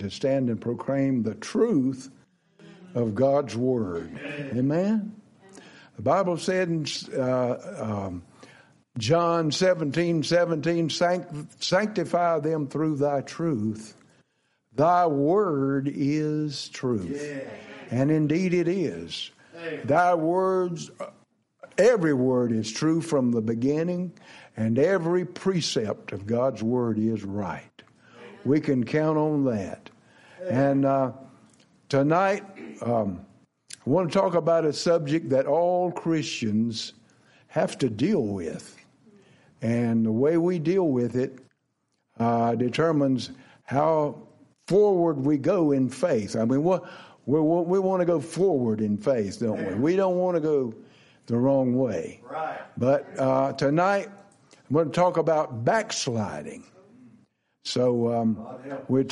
to stand and proclaim the truth of God's Word. Amen? The Bible said in John 17:17, sanctify them through thy truth. Thy word is truth. Yeah. And indeed it is. Thy words, every word is true from the beginning, and every precept of God's word is right. We can count on that. And tonight, I want to talk about a subject that all Christians have to deal with. And the way we deal with it determines how forward we go in faith. I mean, we want to go forward in faith, don't we? We don't want to go the wrong way. Right. But tonight, I'm going to talk about backsliding. So we're going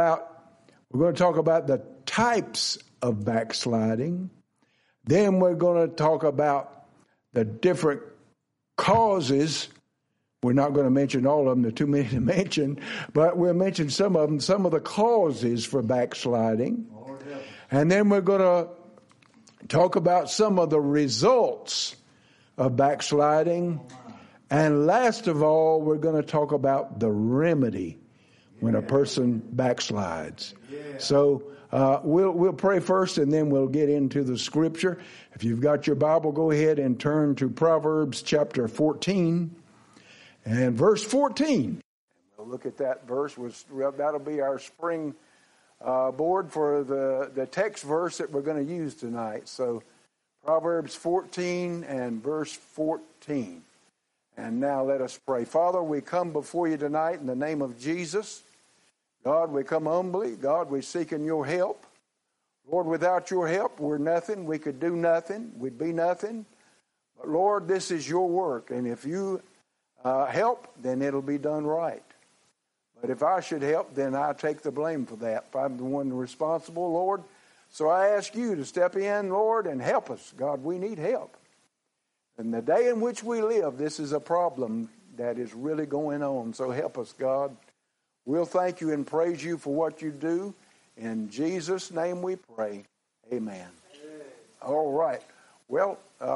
to talk about the types of backsliding. Then we're going to talk about the different causes. We're not going to mention all of them. There are too many to mention. But we'll mention some of them, some of the causes for backsliding. And then we're going to talk about some of the results of backsliding. And last of all, we're going to talk about the remedy when a person backslides. So we'll pray first, and then we'll get into the scripture. If you've got your Bible, go ahead and turn to Proverbs chapter 14 and verse 14. We'll look at that verse. That'll be our spring board for the text verse that we're going to use tonight. So Proverbs 14 and verse 14. And now let us pray. Father, we come before you tonight in the name of Jesus. God, we come humbly. God, we're seeking your help. Lord, without your help, we're nothing. We could do nothing. We'd be nothing. But Lord, this is your work. And if you help, then it'll be done right. But if I should help, then I take the blame for that. If I'm the one responsible, Lord. So I ask you to step in, Lord, and help us. God, we need help. In the day in which we live, this is a problem that is really going on. So help us, God. We'll thank you and praise you for what you do. In Jesus' name we pray. Amen. All right. Well,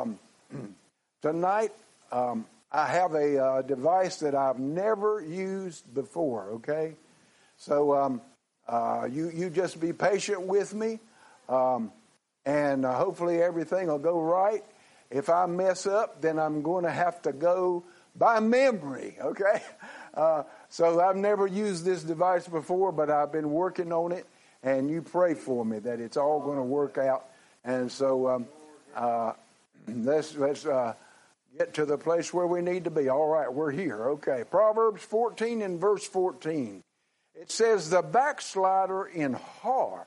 tonight I have a device that I've never used before, okay? So you just be patient with me, and hopefully everything will go right. If I mess up, then I'm going to have to go by memory, okay? So I've never used this device before, but I've been working on it, and you pray for me that it's all going to work out. And so let's get to the place where we need to be. All right, we're here. Okay, Proverbs 14 and verse 14. It says, the backslider in heart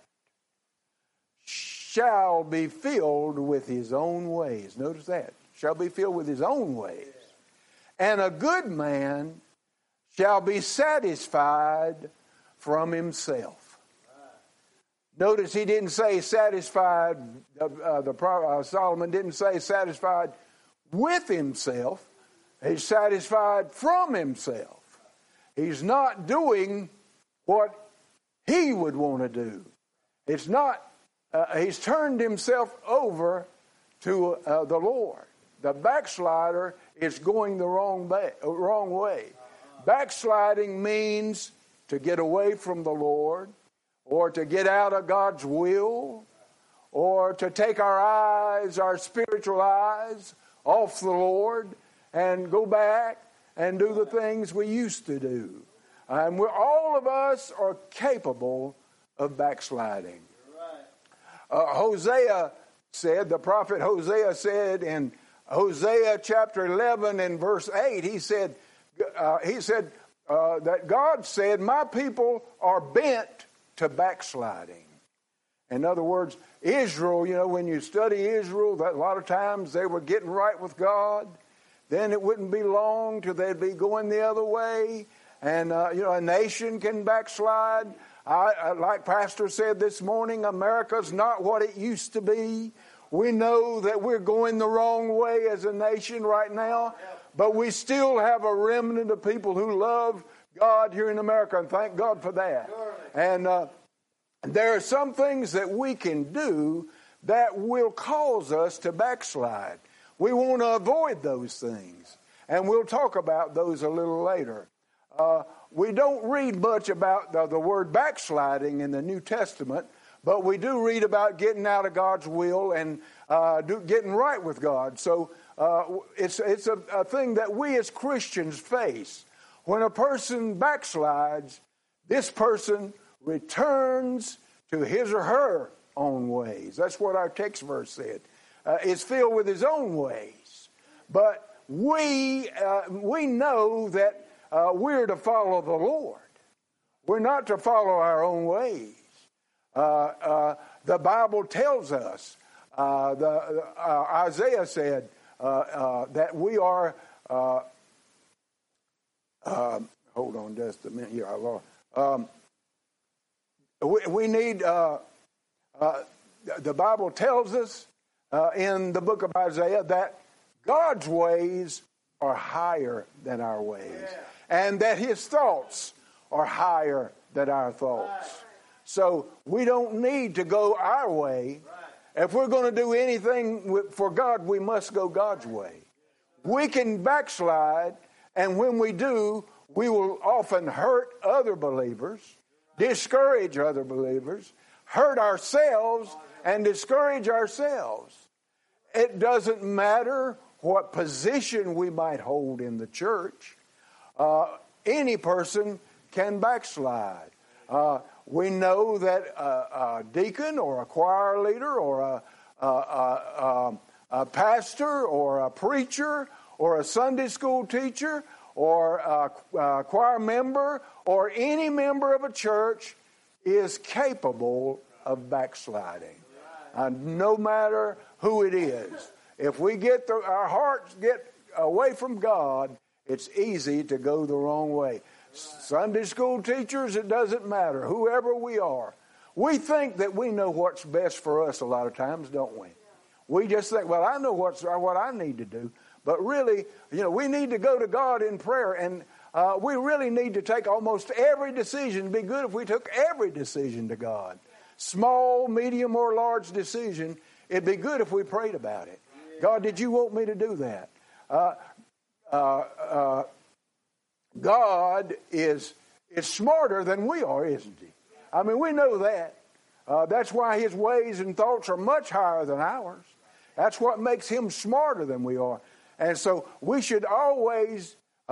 shall be filled with his own ways. Notice that. Shall be filled with his own ways. And a good man shall be satisfied from himself. Notice he didn't say satisfied, Solomon didn't say satisfied with himself. He's satisfied from himself. He's not doing what he would want to do. It's not, he's turned himself over to the Lord. The backslider is going the wrong way. Backsliding means to get away from the Lord, or to get out of God's will, or to take our spiritual eyes off the Lord and go back and do the things we used to do. And all of us are capable of backsliding. Hosea said, the prophet Hosea said in Hosea chapter 11 and verse 8, he said that God said, my people are bent to backsliding. In other words, Israel, when you study Israel, that a lot of times they were getting right with God. Then it wouldn't be long till they'd be going the other way. And, a nation can backslide. Like Pastor said this morning, America's not what it used to be. We know that we're going the wrong way as a nation right now, but we still have a remnant of people who love God here in America, and thank God for that. And there are some things that we can do that will cause us to backslide. We want to avoid those things, and we'll talk about those a little later. We don't read much about the word backsliding in the New Testament, but we do read about getting out of God's will and getting right with God. So it's a thing that we as Christians face. When a person backslides, this person returns to his or her own ways. That's what our text verse said. It's filled with his own ways. But we know that we're to follow the Lord. We're not to follow our own ways. The Bible tells us, Isaiah said that we are, hold on just a minute here, our Lord. We need, the Bible tells us in the book of Isaiah that God's ways are higher than our ways, and that his thoughts are higher than our thoughts. So we don't need to go our way. If we're going to do anything for God, we must go God's way. We can backslide, and when we do, we will often hurt other believers, discourage other believers, hurt ourselves, and discourage ourselves. It doesn't matter what position we might hold in the church. Any person can backslide. We know that a deacon or a choir leader or a pastor or a preacher or a Sunday school teacher or a choir member or any member of a church is capable of backsliding. No matter who it is. If we get our hearts get away from God, it's easy to go the wrong way. Sunday school teachers, it doesn't matter. Whoever we are. We think that we know what's best for us a lot of times, don't we? We just think, well, I know what I need to do. But really, we need to go to God in prayer. And we really need to take almost every decision. It'd be good if we took every decision to God. Small, medium, or large decision. It'd be good if we prayed about it. God, did you want me to do that? God is smarter than we are, isn't he? I mean, we know that. That's why his ways and thoughts are much higher than ours. That's what makes him smarter than we are. And so we should always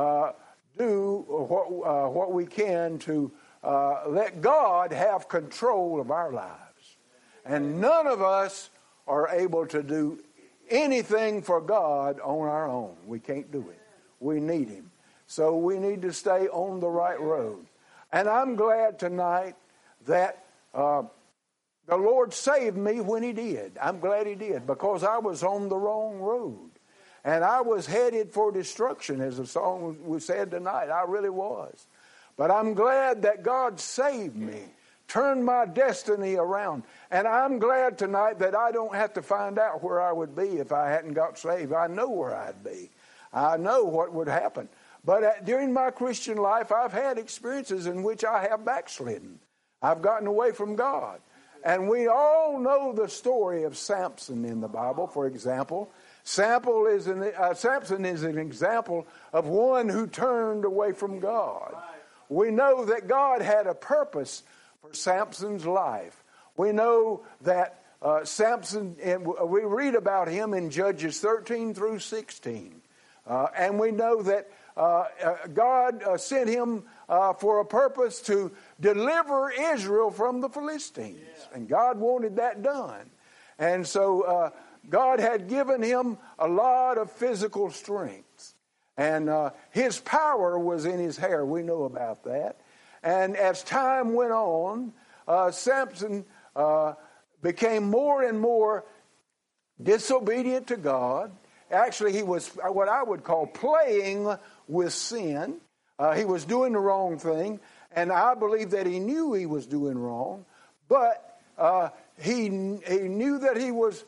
do what we can to let God have control of our lives. And none of us are able to do anything for God on our own. We can't do it. We need him. So we need to stay on the right road. And I'm glad tonight that the Lord saved me when he did. I'm glad he did, because I was on the wrong road. And I was headed for destruction, as the song we said tonight. I really was. But I'm glad that God saved me, turned my destiny around. And I'm glad tonight that I don't have to find out where I would be if I hadn't got saved. I know where I'd be. I know what would happen. But during my Christian life, I've had experiences in which I have backslidden. I've gotten away from God. And we all know the story of Samson in the Bible, for example. Samson is an example of one who turned away from God. We know that God had a purpose for Samson's life. We know that Samson, and we read about him in Judges 13 through 16. And we know that God sent him for a purpose to deliver Israel from the Philistines. And God wanted that done. And so God had given him a lot of physical strength. And his power was in his hair. We know about that. And as time went on, Samson became more and more disobedient to God. Actually, he was what I would call playing with sin. He was doing the wrong thing, and I believe that he knew he was doing wrong, but he knew that he was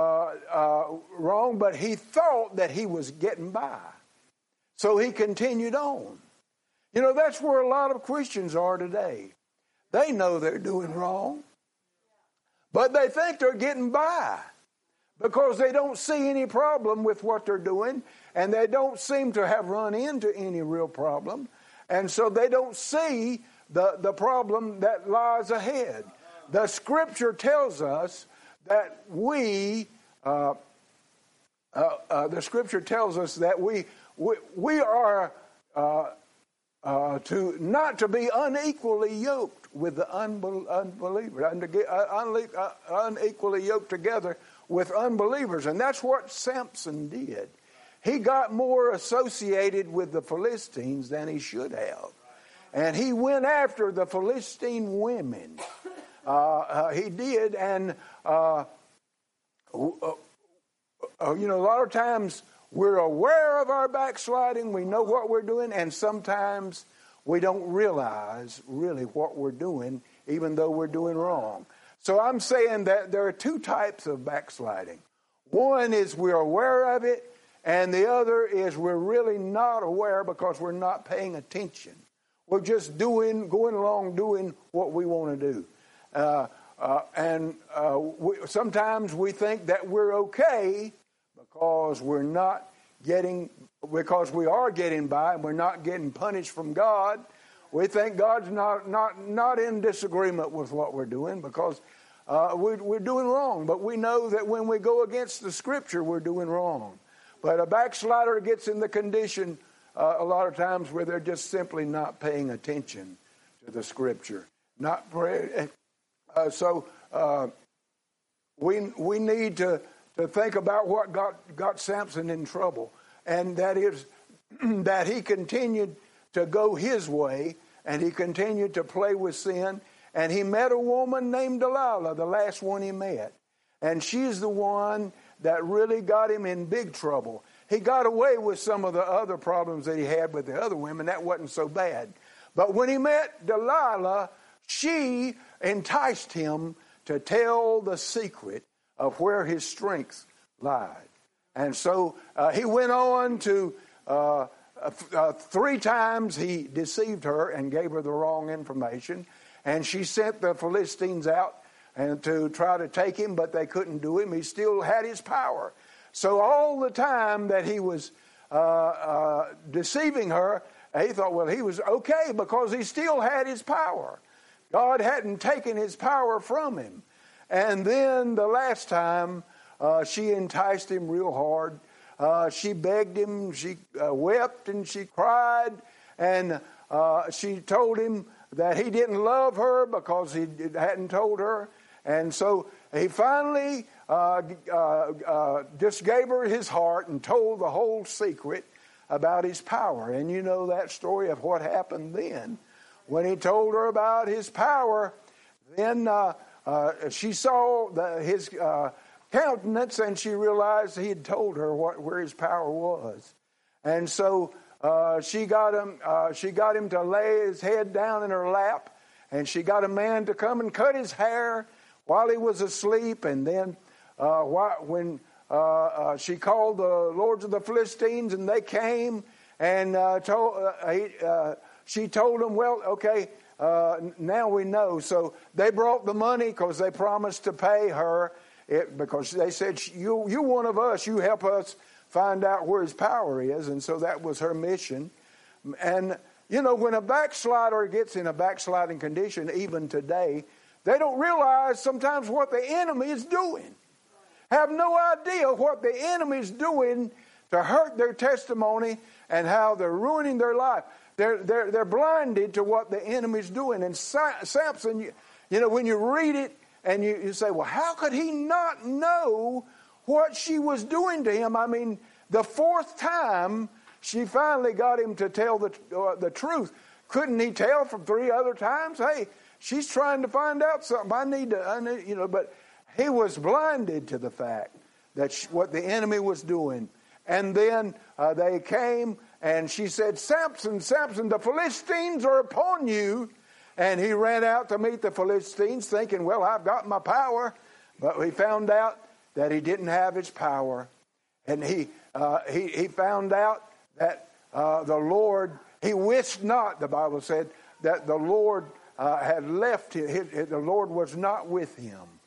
wrong, but he thought that he was getting by. So he continued on. That's where a lot of Christians are today. They know they're doing wrong. But they think they're getting by because they don't see any problem with what they're doing, and they don't seem to have run into any real problem. And so they don't see the problem that lies ahead. The Scripture tells us that we are to not to be unequally yoked with the unbeliever, unequally yoked together with unbelievers. And that's what Samson did. He got more associated with the Philistines than he should have. And he went after the Philistine women. He did. And, a lot of times we're aware of our backsliding. We know what we're doing. And sometimes we don't realize really what we're doing, even though we're doing wrong. So I'm saying that there are two types of backsliding. One is we're aware of it, and the other is we're really not aware because we're not paying attention. We're just going along doing what we want to do. Sometimes we think that we're okay because we are getting by and we're not getting punished from God. We think God's not in disagreement with what we're doing because we're doing wrong. But we know that when we go against the Scripture, we're doing wrong. But a backslider gets in the condition a lot of times where they're just simply not paying attention to the Scripture. We need to think about what got Samson in trouble, and that is that he continued to go his way, and he continued to play with sin, and he met a woman named Delilah, the last one he met, and she's the one that really got him in big trouble. He got away with some of the other problems that he had with the other women. That wasn't so bad. But when he met Delilah, she enticed him to tell the secret of where his strength lied. And so he went on to 3 times he deceived her and gave her the wrong information. And she sent the Philistines out and to try to take him, but they couldn't do him. He still had his power. So all the time that he was deceiving her, he thought, well, he was okay because he still had his power. God hadn't taken his power from him. And then the last time, she enticed him real hard. She begged him, she wept and she cried, and she told him that he didn't love her because he hadn't told her. And so he finally just gave her his heart and told the whole secret about his power. And you know that story of what happened then. When he told her about his power, then she saw his countenance, and she realized he had told her where his power was. And so she got him to lay his head down in her lap, and she got a man to come and cut his hair while he was asleep. And then when she called the lords of the Philistines, and they came, and she told them, well, okay, now we know. So they brought the money because they promised to pay her because they said, you one of us, you help us find out where his power is. And so that was her mission. And, when a backslider gets in a backsliding condition, even today, they don't realize sometimes what the enemy is doing. Have no idea what the enemy is doing to hurt their testimony and how they're ruining their life. They're blinded to what the enemy's doing. And Samson, when you read it and you say, well, how could he not know what she was doing to him? I mean, the 4th time she finally got him to tell the truth. Couldn't he tell from 3 other times? Hey, she's trying to find out something. I need, but he was blinded to the fact that what the enemy was doing. And then they came, and she said, Samson, Samson, the Philistines are upon you. And he ran out to meet the Philistines thinking, well, I've got my power. But he found out that he didn't have his power. And he found out that the Lord, he wished not, the Bible said, that the Lord had left him. The Lord was not with him.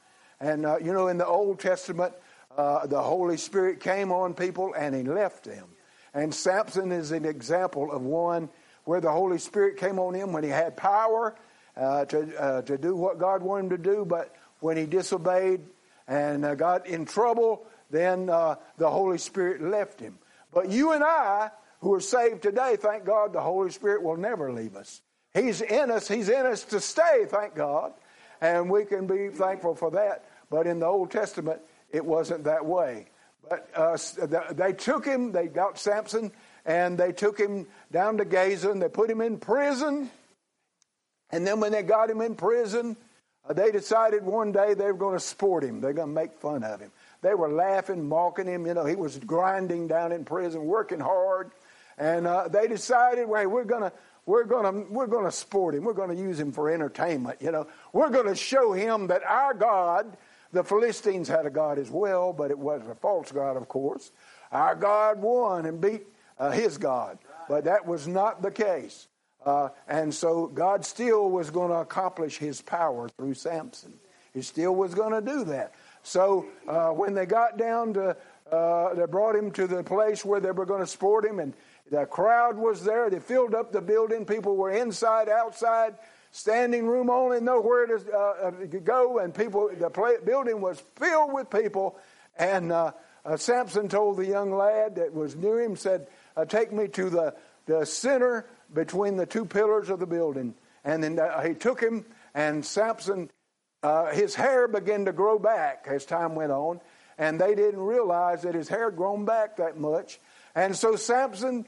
And, in the Old Testament, the Holy Spirit came on people and he left them. And Samson is an example of one where the Holy Spirit came on him when he had power to do what God wanted him to do, but when he disobeyed and got in trouble, then the Holy Spirit left him. But you and I, who are saved today, thank God the Holy Spirit will never leave us. He's in us. He's in us to stay, thank God. And we can be thankful for that. But in the Old Testament, it wasn't that way. But they took him, they got Samson, and they took him down to Gaza, and they put him in prison. And then when they got him in prison, they decided one day they were going to sport him. They're going to make fun of him. They were laughing, mocking him. He was grinding down in prison, working hard. And they decided, well, we're going to sport him. We're going to use him for entertainment. We're going to show him that our God, the Philistines had a God as well, but it was a false God, of course. Our God won and beat his God, but that was not the case. And so God still was going to accomplish his power through Samson. He still was going to do that. So when they got down to, they brought him to the place where they were going to sport him, and the crowd was there. They filled up the building. People were inside, outside, standing room only, nowhere to go. And the building was filled with people. And Samson told the young lad that was near him, said, take me to the center between the two pillars of the building. And then he took him, and Samson, his hair began to grow back as time went on. And they didn't realize that his hair had grown back that much. And so Samson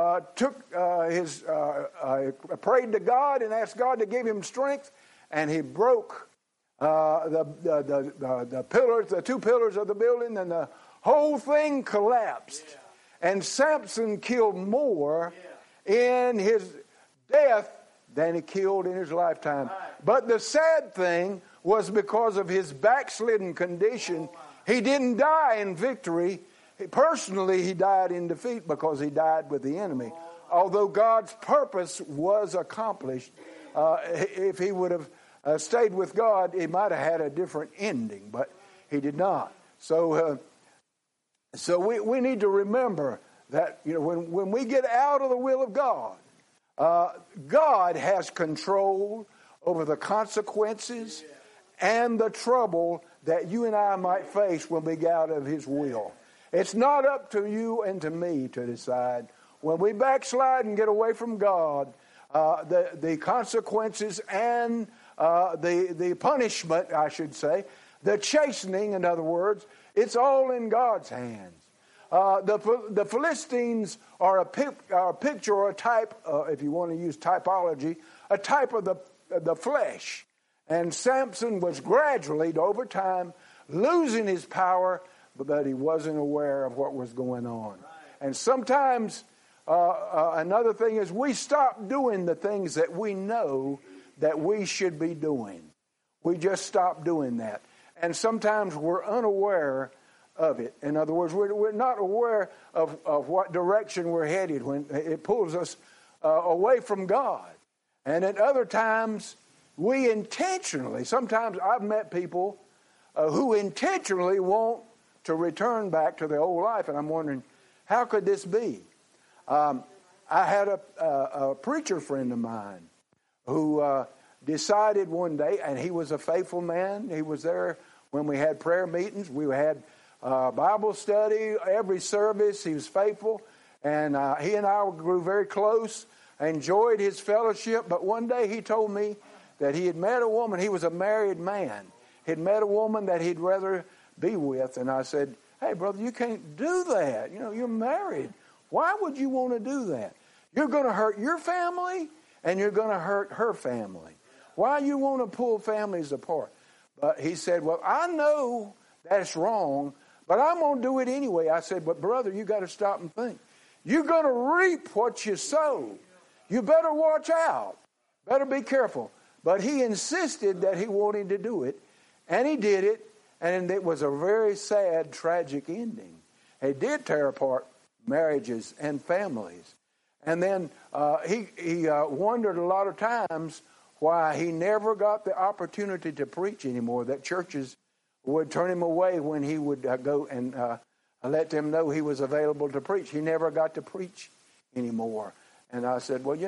prayed to God and asked God to give him strength, and he broke the pillars, the two pillars of the building, and the whole thing collapsed. Yeah. And Samson killed more in his death than he killed in his lifetime. Right. But the sad thing was, because of his backslidden condition, he didn't die in victory. Personally, he died in defeat because he died with the enemy. Although God's purpose was accomplished, if he would have stayed with God, he might have had a different ending, but he did not. So we need to remember that when we get out of the will of God, God has control over the consequences and the trouble that you and I might face when we get out of his will. It's not up to you and to me to decide. When we backslide and get away from God, the consequences and the punishment, I should say, the chastening, in other words, it's all in God's hands. The Philistines are a picture or a type, if you want to use typology, a type of the flesh. And Samson was gradually, over time, losing his power, but he wasn't aware of what was going on. And sometimes another thing is we stop doing the things that we know that we should be doing. We just stop doing that. And sometimes we're unaware of it. In other words, we're not aware of what direction we're headed when it pulls us away from God. And at other times, we intentionally, sometimes I've met people who intentionally want to return back to their old life, and I'm wondering, how could this be? I had a preacher friend of mine who decided one day, and he was a faithful man. He was there when we had prayer meetings. We had Bible study, every service. He was faithful, and he and I grew very close. I enjoyed his fellowship, but one day he told me that he had met a woman. He was a married man. He'd met a woman that he'd rather be with, and I said, hey, brother, you can't do that. You're married. Why would you want to do that? You're going to hurt your family, and you're going to hurt her family. Why you want to pull families apart? But he said, well, I know that's wrong, but I'm going to do it anyway. I said, but brother, you got to stop and think. You're going to reap what you sow. You better watch out. Better be careful. But he insisted that he wanted to do it, and he did it, and it was a very sad, tragic ending. It did tear apart marriages and families. And then he wondered a lot of times why he never got the opportunity to preach anymore, that churches would turn him away when he would go and let them know he was available to preach. He never got to preach anymore. And I said, well,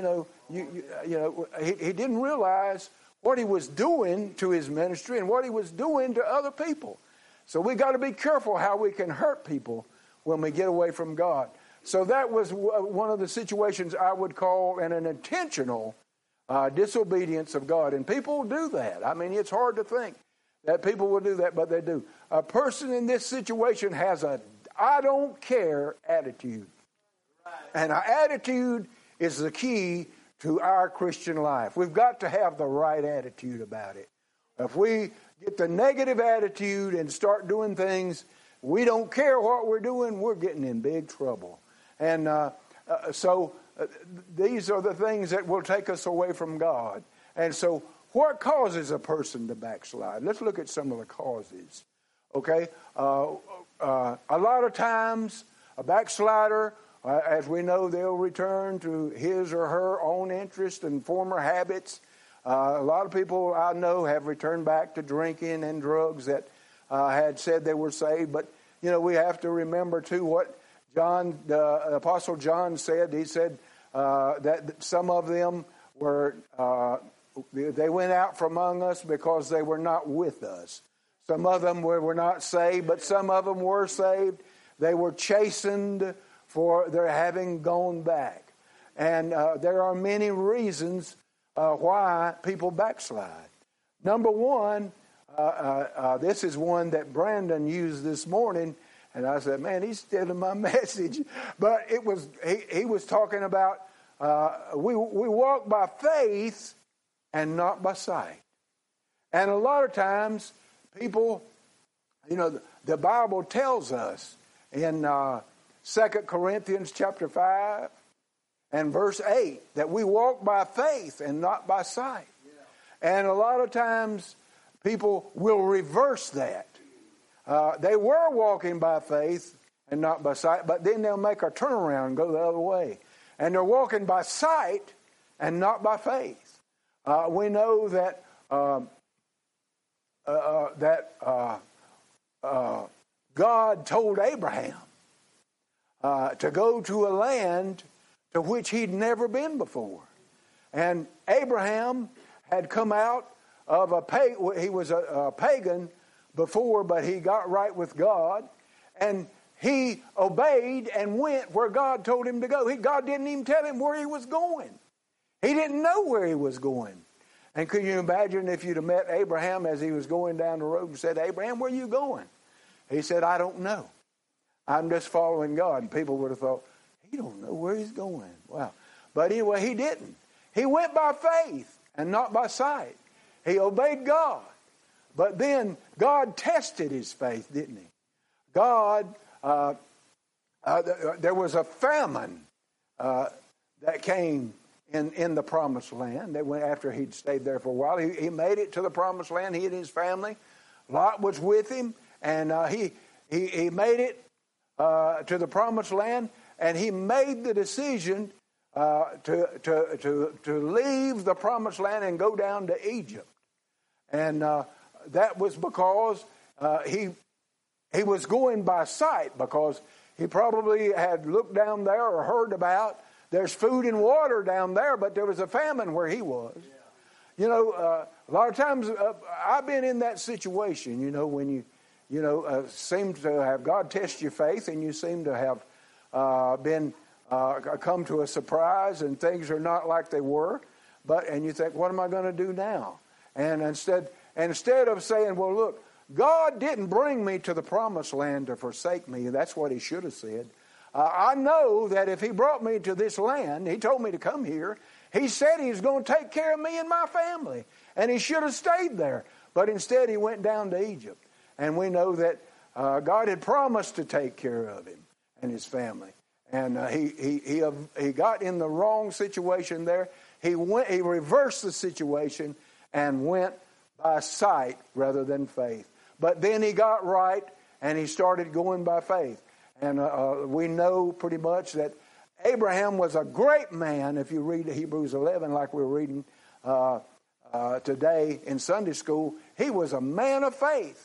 he didn't realize what he was doing to his ministry and what he was doing to other people. So we got to be careful how we can hurt people when we get away from God. So that was one of the situations I would call an intentional disobedience of God. And people do that. I mean, it's hard to think that people will do that, but they do. A person in this situation has a I don't care attitude. And our attitude is the key to our Christian life. We've got to have the right attitude about it. If we get the negative attitude and start doing things, we don't care what we're doing, we're getting in big trouble. And so these are the things that will take us away from God. And so what causes a person to backslide? Let's look at some of the causes. Okay? A lot of times, a backslider, as we know, they'll return to his or her own interest and former habits. A lot of people I know have returned back to drinking and drugs that had said they were saved. But, we have to remember, too, what the Apostle John said. He said that some of them they went out from among us because they were not with us. Some of them were not saved, but some of them were saved. They were chastened for their having gone back. And there are many reasons why people backslide. Number one, this is one that Brandon used this morning, and I said, man, he's stealing my message. But he was talking about we walk by faith and not by sight. And a lot of times people, the Bible tells us in 2 Corinthians chapter 5 and verse 8 that we walk by faith and not by sight. Yeah. And a lot of times people will reverse that. They were walking by faith and not by sight, but then they'll make a turnaround and go the other way. And they're walking by sight and not by faith. We know that God told Abraham to go to a land to which he'd never been before. And Abraham had come out of he was a pagan before, but he got right with God. And he obeyed and went where God told him to go. God didn't even tell him where he was going. He didn't know where he was going. And could you imagine if you'd have met Abraham as he was going down the road and said, Abraham, where are you going? He said, I don't know. I'm just following God. And people would have thought, he don't know where he's going. Wow. But anyway, he didn't. He went by faith and not by sight. He obeyed God. But then God tested his faith, didn't he? God, there was a famine that came in the promised land. That went after he'd stayed there for a while. He made it to the promised land, he and his family. Lot was with him, and he made it to the promised land, and he made the decision to leave the promised land and go down to Egypt. And that was because he was going by sight, because he probably had looked down there or heard about there's food and water down there, but there was a famine where he was. Yeah. A lot of times I've been in that situation, when you seem to have God test your faith, and you seem to have come to a surprise, and things are not like they were, and you think, what am I going to do now? And instead of saying, well, look, God didn't bring me to the promised land to forsake me. That's what he should have said. I know that if he brought me to this land, he told me to come here. He said he was going to take care of me and my family, and he should have stayed there. But instead, he went down to Egypt. And we know that God had promised to take care of him and his family. And he got in the wrong situation there. He reversed the situation and went by sight rather than faith. But then he got right, and he started going by faith. And we know pretty much that Abraham was a great man. If you read Hebrews 11 like we're reading today in Sunday school, he was a man of faith.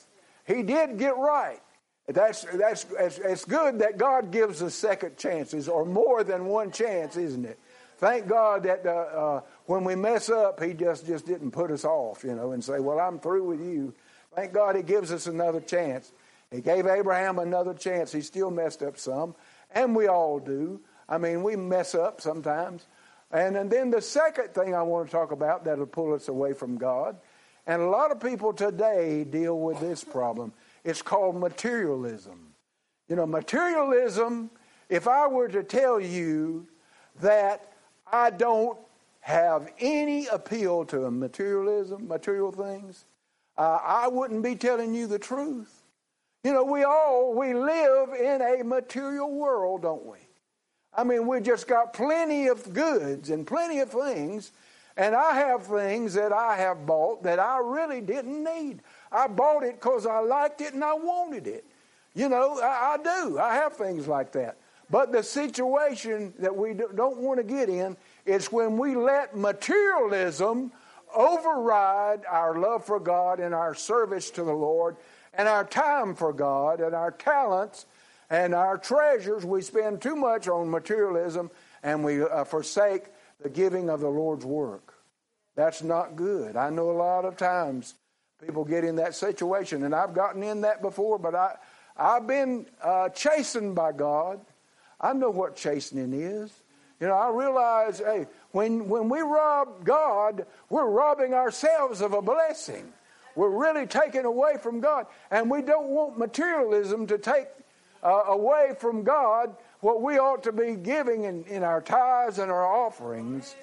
he did get right. It's good that God gives us second chances, or more than one chance, isn't it? Thank God that when we mess up, he just didn't put us off, and say, well, I'm through with you. Thank God he gives us another chance. He gave Abraham another chance. He still messed up some, and we all do. I mean, we mess up sometimes. And then the second thing I want to talk about that'll pull us away from God, and a lot of people today deal with this problem. It's called materialism. Materialism, if I were to tell you that I don't have any appeal to material things, I wouldn't be telling you the truth. We live in a material world, don't we? I mean, we just got plenty of goods and plenty of things, and I have things that I have bought that I really didn't need. I bought it because I liked it and I wanted it. I do. I have things like that. But the situation that we don't want to get in is when we let materialism override our love for God and our service to the Lord and our time for God and our talents and our treasures. We spend too much on materialism and we forsake the giving of the Lord's work. That's not good. I know a lot of times people get in that situation, and I've gotten in that before, but I've been chastened by God. I know what chastening is. I realize, hey, when we rob God, we're robbing ourselves of a blessing. We're really taking away from God. And we don't want materialism to take away from God what we ought to be giving in our tithes and our offerings.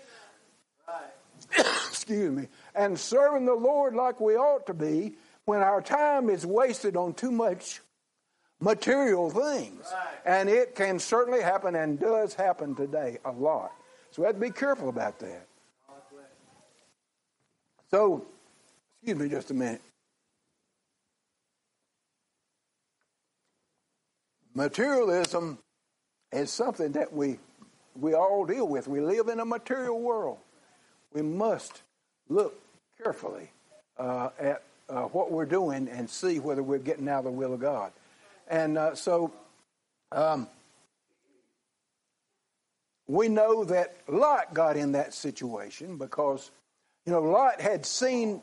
Excuse me. And serving the Lord like we ought to be when our time is wasted on too much material things. Right. And it can certainly happen and does happen today a lot. So we have to be careful about that. So, excuse me just a minute. Materialism is something that we all deal with. We live in a material world. We must look carefully at what we're doing and see whether we're getting out of the will of God. And so we know that Lot got in that situation because, Lot had seen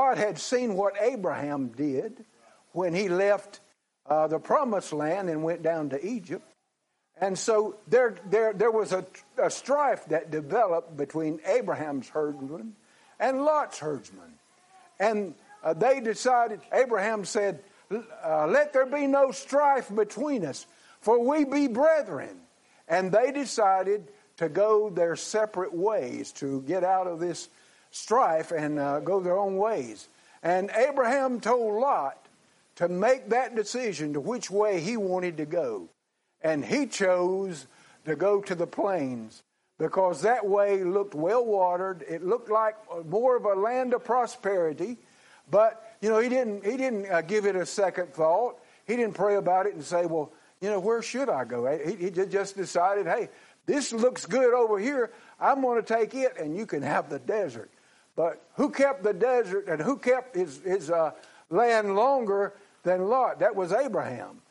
what Abraham did when he left the promised land and went down to Egypt. And so there was a strife that developed between Abraham's herdsmen and Lot's herdsmen. And they decided, Abraham said, let there be no strife between us, for we be brethren. And they decided to go their separate ways, to get out of this strife and go their own ways. And Abraham told Lot to make that decision to which way he wanted to go. And he chose to go to the plains because that way looked well watered. It looked like more of a land of prosperity. But, he didn't give it a second thought. He didn't pray about it and say, well, where should I go? He just decided, hey, this looks good over here. I'm going to take it and you can have the desert. But who kept the desert and who kept his land longer than Lot? That was Abraham.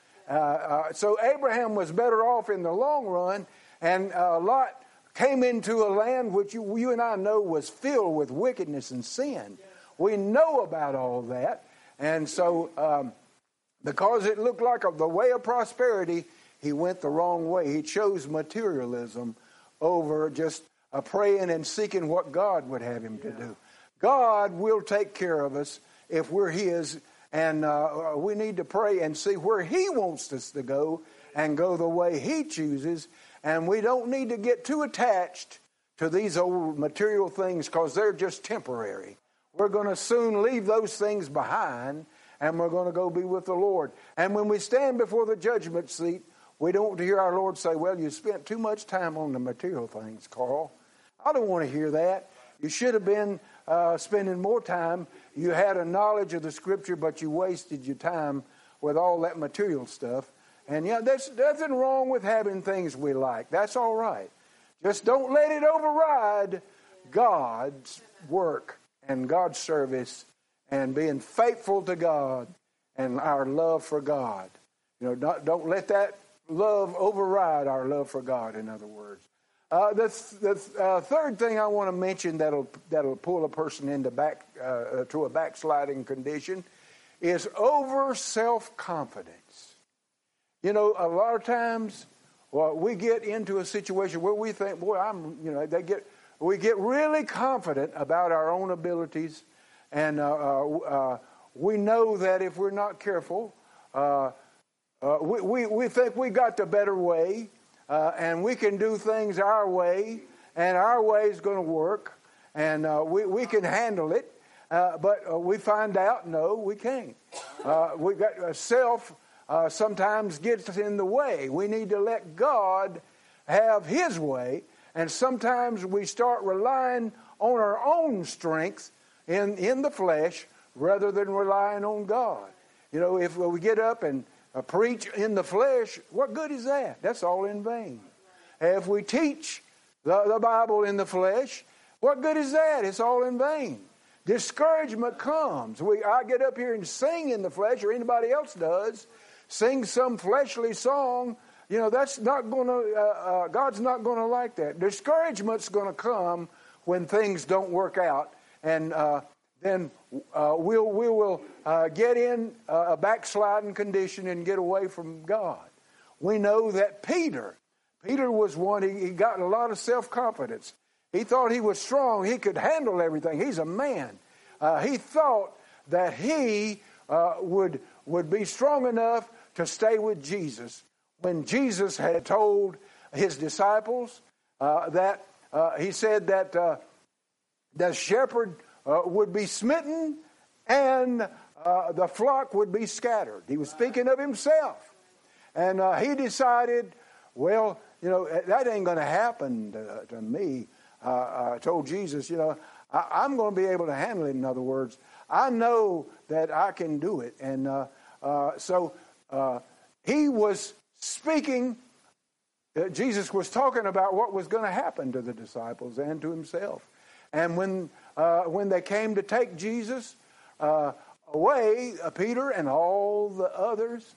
So Abraham was better off in the long run, and Lot came into a land which you and I know was filled with wickedness and sin. We know about all that, and so because it looked like the way of prosperity, he went the wrong way. He chose materialism over just praying and seeking what God would have him to do. God will take care of us if we're his. And we need to pray and see where he wants us to go and go the way he chooses. And we don't need to get too attached to these old material things because they're just temporary. We're going to soon leave those things behind and we're going to go be with the Lord. And when we stand before the judgment seat, we don't want to hear our Lord say, well, you spent too much time on the material things, Carl. I don't want to hear that. You should have been spending more time. You had a knowledge of the Scripture, but you wasted your time with all that material stuff. And there's nothing wrong with having things we like. That's all right. Just don't let it override God's work and God's service and being faithful to God and our love for God. Don't let that love override our love for God, in other words. The third thing I want to mention that'll pull a person into to a backsliding condition is over self-confidence. A lot of times, we get into a situation where we think, we get really confident about our own abilities, and we know that if we're not careful, we think we got the better way, and we can do things our way, and our way is going to work, and we can handle it, but we find out, no, we can't. We got self sometimes gets in the way. We need to let God have His way, and sometimes we start relying on our own strength in the flesh rather than relying on God. If we get up and preach in the flesh, what good is that? That's all in vain. If we teach the Bible in the flesh, what good is that? It's all in vain. Discouragement comes. I get up here and sing in the flesh, or anybody else does, sing some fleshly song. That's not going to. God's not going to like that. Discouragement's going to come when things don't work out, and then we will get in a backsliding condition and get away from God. We know that Peter was one, he got a lot of self-confidence. He thought he was strong. He could handle everything. He's a man. He thought that he would be strong enough to stay with Jesus when Jesus had told his disciples that he said that the shepherd would be smitten and the flock would be scattered. He was speaking of himself. And he decided, that ain't going to happen to me. I told Jesus, I'm going to be able to handle it. In other words, I know that I can do it. And so he was speaking. Jesus was talking about what was going to happen to the disciples and to himself. And when they came to take Jesus away, Peter and all the others,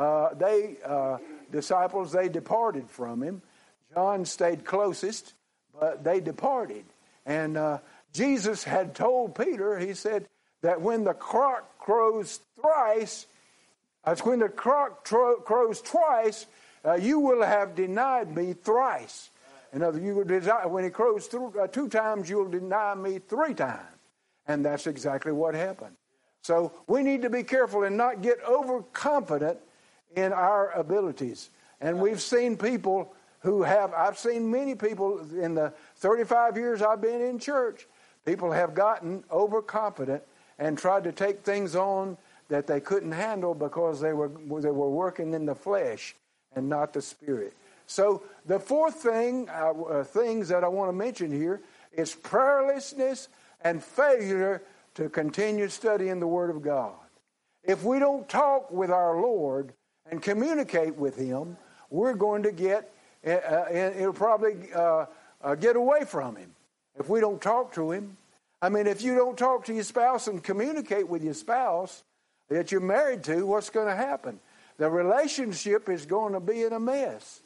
disciples, they departed from him. John stayed closest, but they departed. And Jesus had told Peter, he said, that when the cock crows thrice, when the cock crows twice, you will have denied me thrice. In other words, when he crows 2 times, you'll deny me 3 times. And that's exactly what happened. So we need to be careful and not get overconfident in our abilities. And we've seen people I've seen many people in the 35 years I've been in church, people have gotten overconfident and tried to take things on that they couldn't handle because they were working in the flesh and not the spirit. So the fourth things that I want to mention here is prayerlessness and failure to continue studying the Word of God. If we don't talk with our Lord and communicate with Him, we're going to it'll probably get away from Him if we don't talk to Him. I mean, if you don't talk to your spouse and communicate with your spouse that you're married to, what's going to happen? The relationship is going to be in a mess.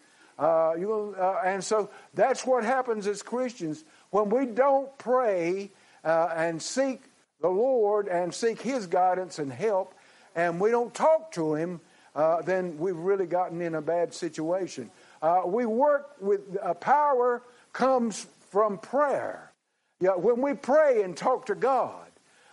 And so that's what happens as Christians. When we don't pray and seek the Lord and seek His guidance and help, and we don't talk to Him, then we've really gotten in a bad situation. We work with power comes from prayer. When we pray and talk to God,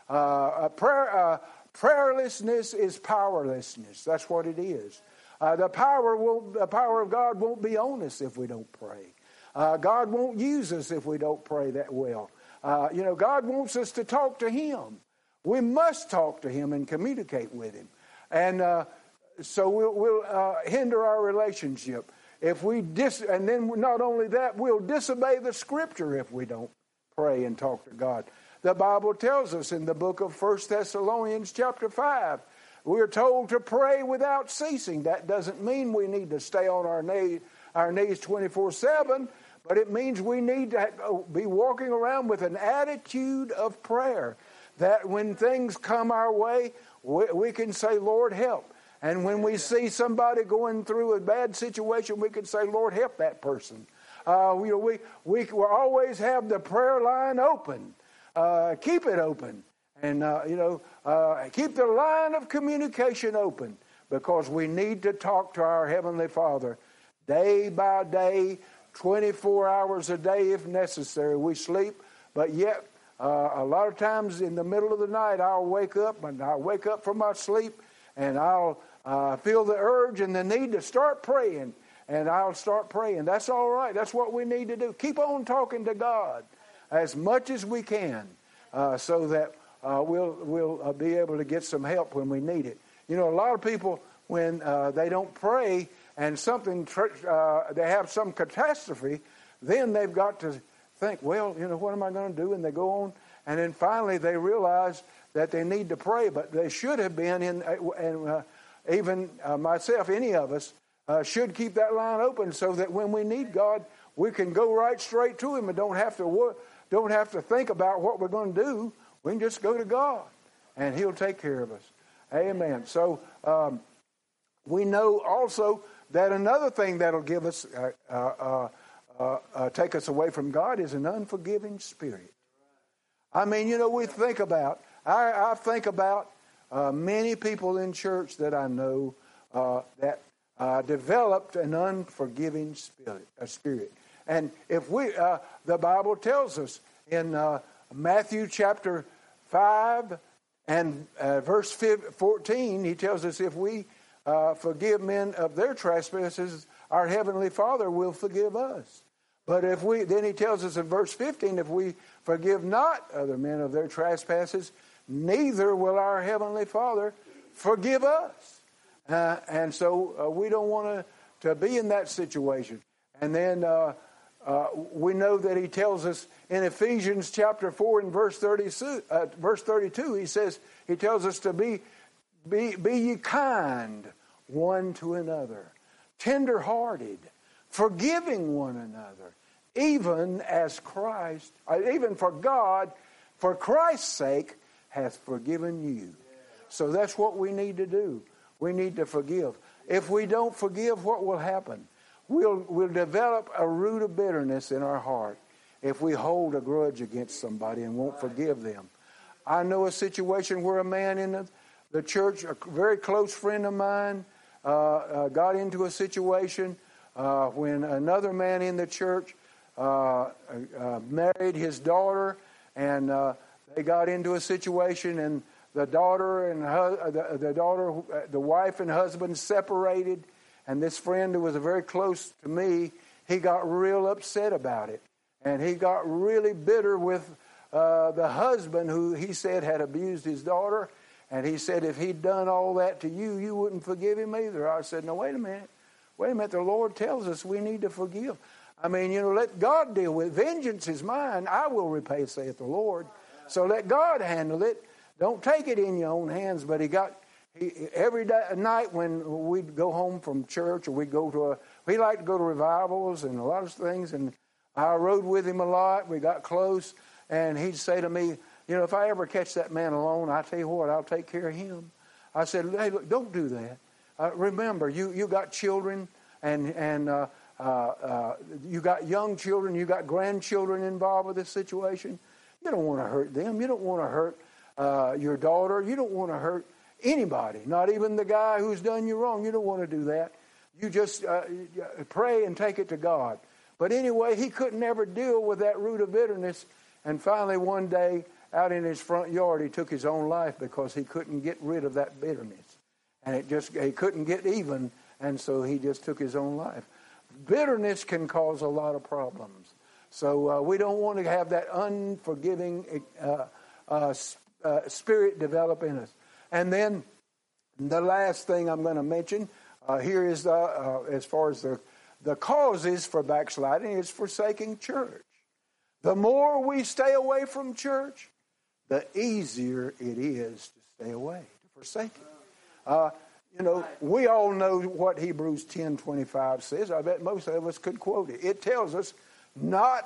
prayerlessness is powerlessness. That's what it is. The power of God won't be on us if we don't pray. God won't use us if we don't pray that well. God wants us to talk to Him. We must talk to Him and communicate with Him. And so we'll hinder our relationship. And then not only that, we'll disobey the Scripture if we don't pray and talk to God. The Bible tells us in the book of 1 Thessalonians chapter 5, we're told to pray without ceasing. That doesn't mean we need to stay on our knees 24/7, but it means we need to be walking around with an attitude of prayer, that when things come our way, we can say, Lord, help. And when we see somebody going through a bad situation, we can say, Lord, help that person. We will always have the prayer line open. Keep it open. And, keep the line of communication open, because we need to talk to our Heavenly Father day by day, 24 hours a day if necessary. We sleep, but yet a lot of times in the middle of the night I'll wake up from my sleep, and I'll feel the urge and the need to start praying, and I'll start praying. That's all right. That's what we need to do. Keep on talking to God as much as we can, so that we'll be able to get some help when we need it. A lot of people, when they don't pray and they have some catastrophe, then they've got to think, well, what am I going to do? And they go on, and then finally they realize that they need to pray. But they should have been even myself, any of us, should keep that line open, so that when we need God, we can go right straight to Him and don't have to think about what we're going to do. We can just go to God, and He'll take care of us. Amen. So we know also that another thing that'll give us, take us away from God, is an unforgiving spirit. I mean, we think about, I think about many people in church that I know that developed an unforgiving spirit. And if the Bible tells us in Matthew chapter 5 and verse 14, he tells us if we forgive men of their trespasses, our Heavenly Father will forgive us. But then he tells us in verse 15, if we forgive not other men of their trespasses, neither will our Heavenly Father forgive us. And so we don't want to be in that situation. And then we know that he tells us in Ephesians chapter 4 and verse 32, he tells us to be ye kind one to another, tender-hearted, forgiving one another, even as Christ, even for God, for Christ's sake, hath forgiven you. So that's what we need to do. We need to forgive. If we don't forgive, what will happen? We'll develop a root of bitterness in our heart if we hold a grudge against somebody and won't forgive them. I know a situation where a man in the church, a very close friend of mine, got into a situation when another man in the church married his daughter, and they got into a situation, and the wife and husband separated. And this friend who was very close to me, he got real upset about it. And he got really bitter with the husband, who he said had abused his daughter. And he said, if he'd done all that to you, you wouldn't forgive him either. I said, no, wait a minute. The Lord tells us we need to forgive. I mean, let God deal with it. Vengeance is mine. I will repay, saith the Lord. So let God handle it. Don't take it in your own hands. But every night when we'd go home from church, or we liked to go to revivals and a lot of things, and I rode with him a lot. We got close, and he'd say to me, if I ever catch that man alone, I tell you what, I'll take care of him. I said, hey, look, don't do that. Remember, you got children, and you got young children, you got grandchildren involved with this situation. You don't want to hurt them. You don't want to hurt your daughter. You don't want to hurt anybody, not even the guy who's done you wrong. You don't want to do that. You just pray and take it to God. But anyway, he couldn't ever deal with that root of bitterness. And finally, one day, out in his front yard, he took his own life because he couldn't get rid of that bitterness. And he couldn't get even, and so he just took his own life. Bitterness can cause a lot of problems. So we don't want to have that unforgiving spirit develop in us. And then the last thing I'm going to mention here is as far as the causes for backsliding is forsaking church. The more we stay away from church, the easier it is to stay away, to forsake it. We all know what Hebrews 10:25 says. I bet most of us could quote it. It tells us, not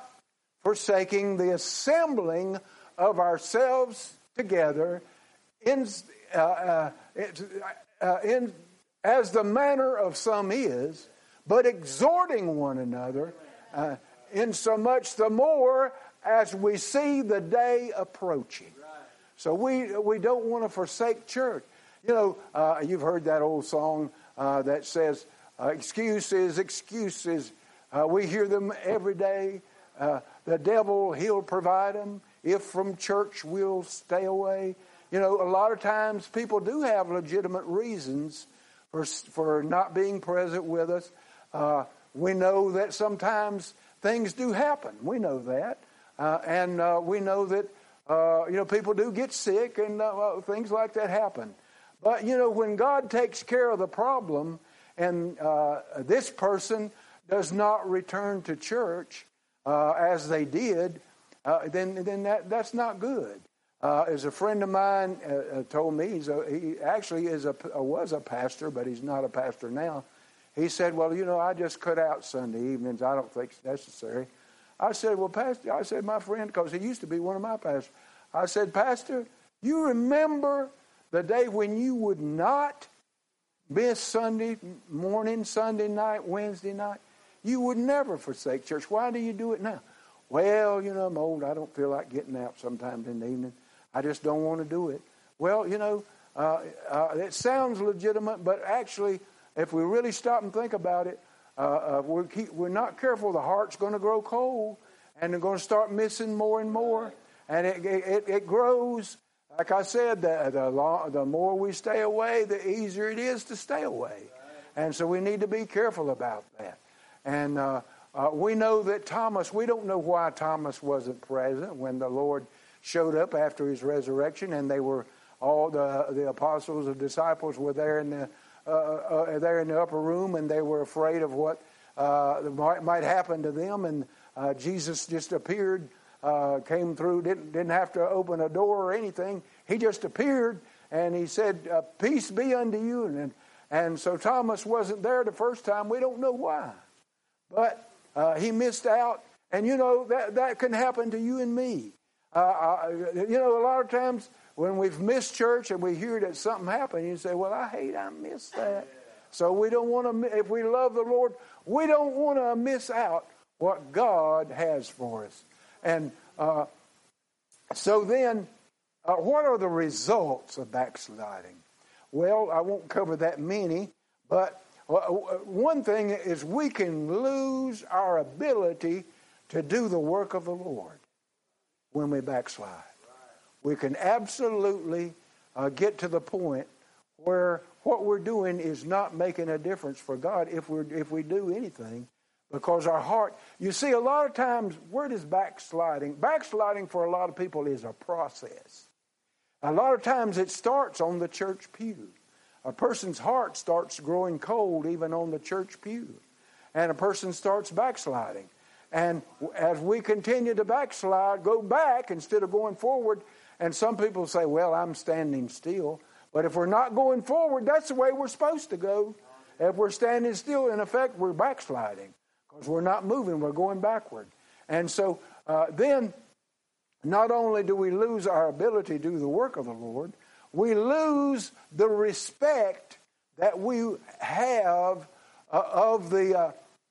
forsaking the assembling of ourselves together, as the manner of some is, but exhorting one another, insomuch the more as we see the day approaching. So we don't want to forsake church. You know, you've heard that old song that says, excuses, excuses. We hear them every day. The devil, he'll provide them. If from church we'll stay away. You know, a lot of times people do have legitimate reasons for not being present with us. We know that sometimes things do happen. We know that. And we know that, people do get sick and things like that happen. But, when God takes care of the problem and this person does not return to church as they did, then that's not good. As a friend of mine told me, he actually was a pastor, but he's not a pastor now. He said, well, I just cut out Sunday evenings. I don't think it's necessary. I said, well, Pastor, my friend, because he used to be one of my pastors. I said, Pastor, you remember the day when you would not miss Sunday morning, Sunday night, Wednesday night? You would never forsake church. Why do you do it now? Well, I'm old. I don't feel like getting out sometimes in the evening. I just don't want to do it. Well, it sounds legitimate, but actually, if we really stop and think about it, we're not careful, the heart's going to grow cold, and they're going to start missing more and more, and it grows. Like I said, the more we stay away, the easier it is to stay away, and so we need to be careful about that. And we know that Thomas. We don't know why Thomas wasn't present when the Lord showed up after his resurrection, and they were all the apostles and disciples were there in the upper room, and they were afraid of what might happen to them. And Jesus just appeared, came through, didn't have to open a door or anything. He just appeared, and he said, "Peace be unto you." And so Thomas wasn't there the first time. We don't know why, but he missed out. And that can happen to you and me. A lot of times when we've missed church and we hear that something happened, you say, well, I missed that. So we don't want to, if we love the Lord, we don't want to miss out what God has for us. And so then, what are the results of backsliding? Well, I won't cover that many, but one thing is we can lose our ability to do the work of the Lord when we backslide. We can absolutely get to the point where what we're doing is not making a difference for God if we do anything, because our heart. You see, a lot of times, where does backsliding? Backsliding for a lot of people is a process. A lot of times it starts on the church pew. A person's heart starts growing cold even on the church pew, and a person starts backsliding. And as we continue to backslide, go back instead of going forward. And some people say, well, I'm standing still. But if we're not going forward, that's the way we're supposed to go. If we're standing still, in effect, we're backsliding, because we're not moving, we're going backward. And so then, not only do we lose our ability to do the work of the Lord, we lose the respect that we have of the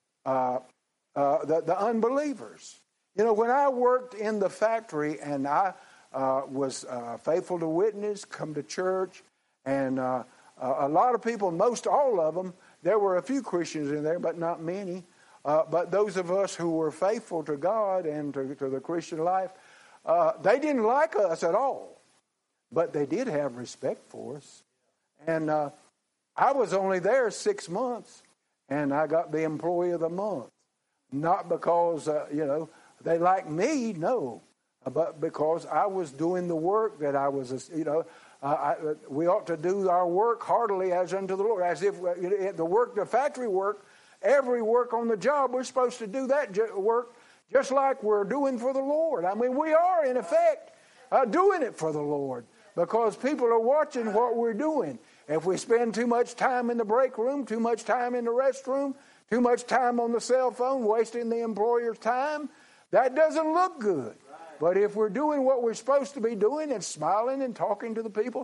unbelievers. When I worked in the factory and I was faithful to witness, come to church, and a lot of people, most all of them, there were a few Christians in there, but not many. But those of us who were faithful to God and to the Christian life, they didn't like us at all. But they did have respect for us. And I was only there 6 months, and I got the Employee of the Month. Not because, they liked me, no. But because I was doing the work that I was, we ought to do our work heartily as unto the Lord. As if the work, the factory work, every work on the job, we're supposed to do that work just like we're doing for the Lord. I mean, we are, in effect, doing it for the Lord, because people are watching what we're doing. If we spend too much time in the break room, too much time in the restroom, too much time on the cell phone, wasting the employer's time, that doesn't look good. But if we're doing what we're supposed to be doing and smiling and talking to the people,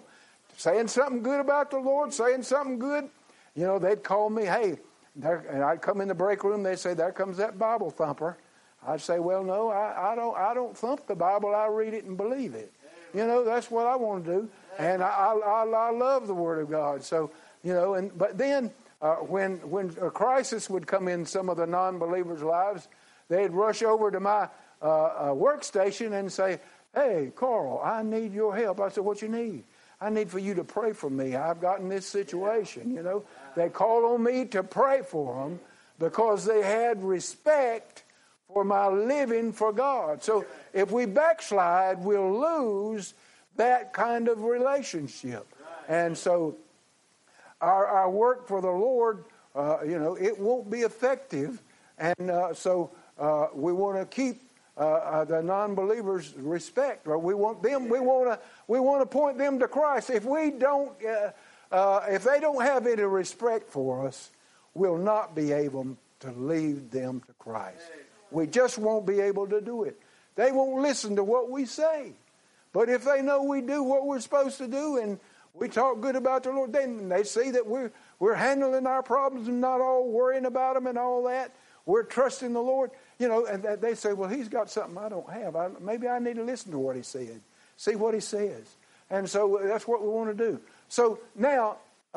saying something good about the Lord, saying something good, they'd call me, hey, and I'd come in the break room, they'd say, there comes that Bible thumper. I'd say, well, no, I don't thump the Bible, I read it and believe it. That's what I want to do. And I love the Word of God. So, but then when a crisis would come in some of the non-believers' lives, they'd rush over to my workstation and say, hey, Carl, I need your help. I said, what you need? I need for you to pray for me. I've gotten this situation, They called on me to pray for them because they had respect for my living for God. So if we backslide, we'll lose that kind of relationship. And so our work for the Lord, it won't be effective. And so we want to keep the non-believers' respect. Or we want them. We want to point them to Christ. If we don't, if they don't have any respect for us, we'll not be able to lead them to Christ. We just won't be able to do it. They won't listen to what we say. But if they know we do what we're supposed to do and we talk good about the Lord, then they see that we're handling our problems and not all worrying about them and all that. We're trusting the Lord. And they say, well, he's got something I don't have. Maybe I need to listen to what he said, see what he says. And so that's what we want to do. So now,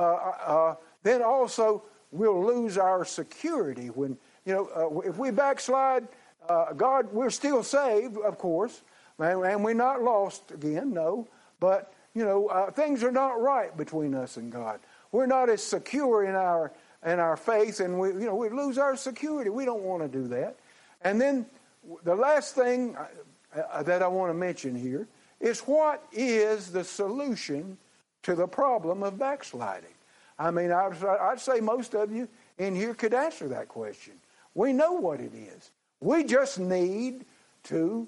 then also we'll lose our security when, if we backslide, God, we're still saved, of course, and we're not lost again, no. But, things are not right between us and God. We're not as secure in our faith, and we lose our security. We don't want to do that. And then the last thing that I want to mention here is what is the solution to the problem of backsliding? I mean, I'd say most of you in here could answer that question. We know what it is. We just need to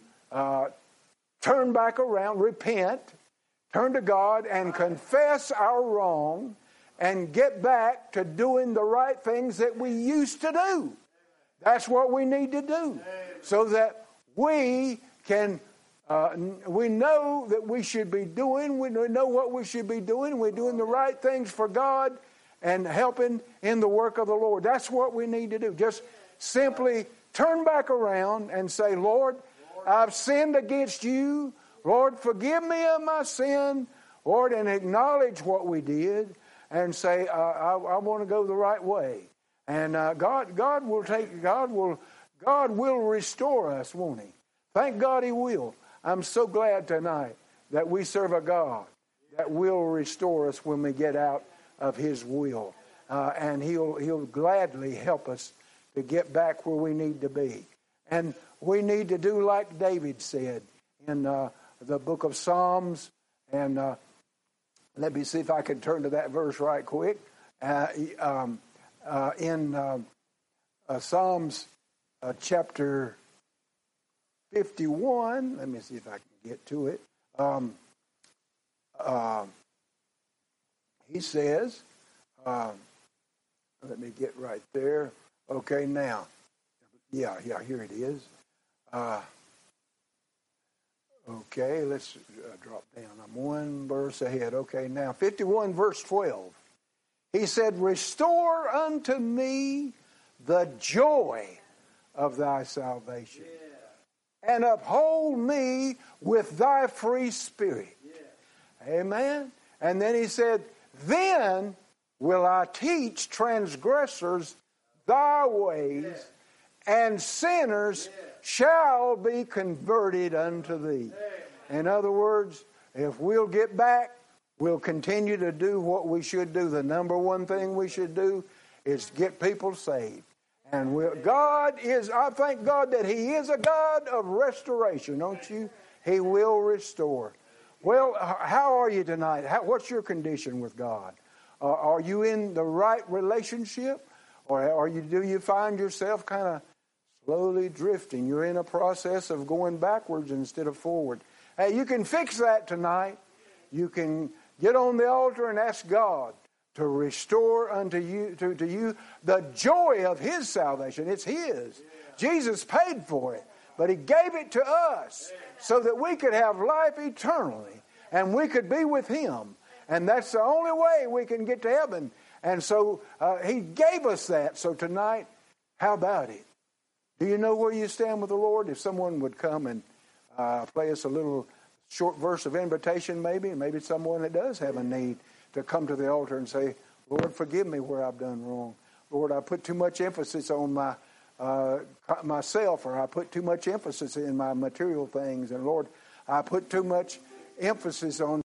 turn back around, repent, turn to God and confess our wrong and get back to doing the right things that we used to do. That's what we need to do so that we can, we know that we should be doing, we know what we should be doing, we're doing the right things for God and helping in the work of the Lord. That's what we need to do. Just simply turn back around and say, Lord, I've sinned against you. Lord, forgive me of my sin. Lord, and acknowledge what we did and say, I want to go the right way. And God will restore us, won't He? Thank God He will. I'm so glad tonight that we serve a God that will restore us when we get out of His will. And He'll gladly help us to get back where we need to be. And we need to do like David said in the book of Psalms. And let me see if I can turn to that verse right quick. In Psalms chapter 51, let me see if I can get to it. He says, let me get right there. Okay, now. Yeah, here it is. Okay, let's drop down. I'm one verse ahead. Okay, now 51 verse 12. He said, restore unto me the joy of thy salvation, and uphold me with thy free spirit. Amen. And then he said, then will I teach transgressors thy ways, and sinners shall be converted unto thee. In other words, if we'll get back, we'll continue to do what we should do. The number one thing we should do is get people saved. And I thank God that He is a God of restoration, don't you? He will restore. Well, how are you tonight? What's your condition with God? Are you in the right relationship? Or do you find yourself kind of slowly drifting? You're in a process of going backwards instead of forward. Hey, you can fix that tonight. You can get on the altar and ask God to restore unto you, to you the joy of His salvation. It's His. Jesus paid for it, but He gave it to us so that we could have life eternally and we could be with Him. And that's the only way we can get to heaven. And so he gave us that. So tonight, how about it? Do you know where you stand with the Lord? If someone would come and play us a little short verse of invitation, maybe someone that does have a need to come to the altar and say, Lord, forgive me where I've done wrong. Lord, I put too much emphasis on myself, or I put too much emphasis in my material things. And Lord, I put too much emphasis on